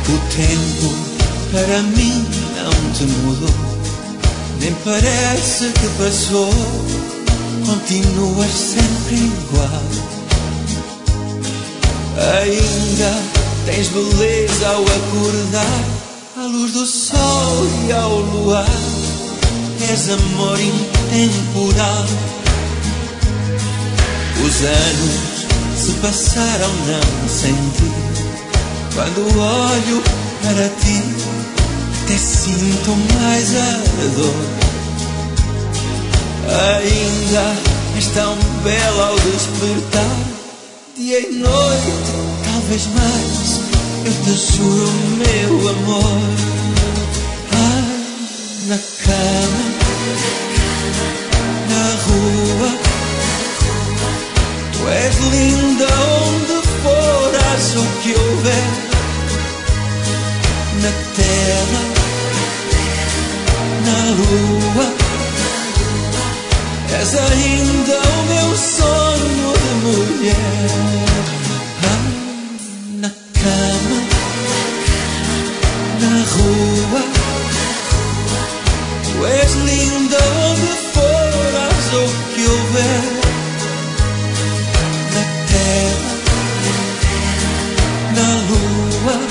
O tempo para mim não te mudou, nem parece que passou, continuas sempre igual. Ainda tens beleza ao acordar, à luz do sol e ao luar, és amor intemporal. Os anos se passaram não senti, quando olho para ti até sinto mais a dor. Ainda és tão bela ao despertar, dia e noite, talvez mais, eu te juro meu amor. Ai, na cama, na rua, tu és linda onde for, haja o que houver. Na terra, na lua, és ainda o meu sonho de mulher. Ah, na cama, na rua, tu és linda onde for, haja o que houver. Na terra, na lua,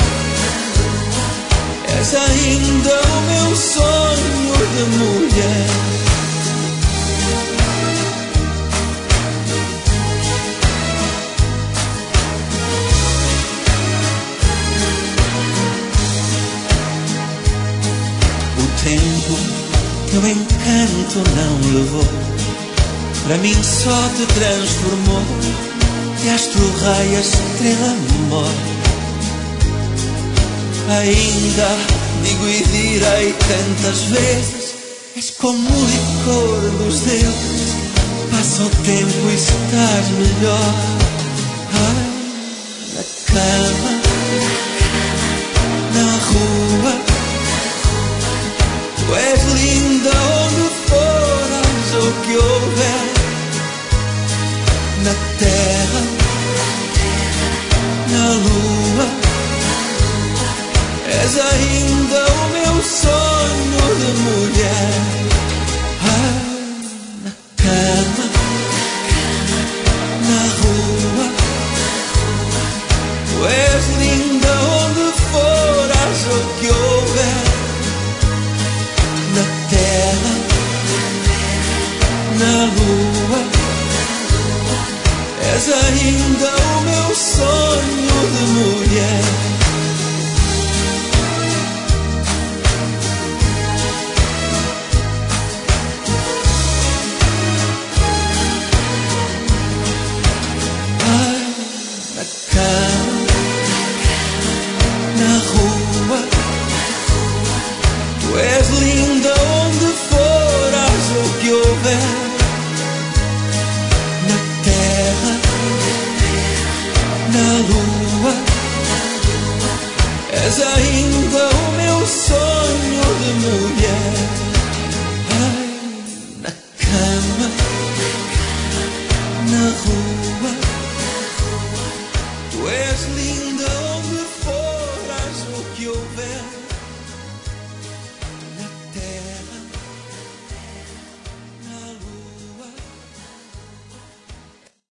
és ainda o meu sonho de mulher. O tempo, teu encanto não levou, para mim só te transformou, e astro, raia, estrela, amor. Ainda digo e direi tantas vezes, és como o licor dos deuses, passa o tempo e estás melhor. Ai, na cama, na rua, tu és linda onde for, haja o que houver. Na terra, na lua, és ainda o meu sonho de mulher. Ah, na cama, na rua, tu és linda onde for, haja o que houver. Na terra, na lua, és ainda o meu sonho de mulher. Na rua, tu és linda onde for, haja o que houver. Na terra, na lua, és ainda o meu sonho de mulher.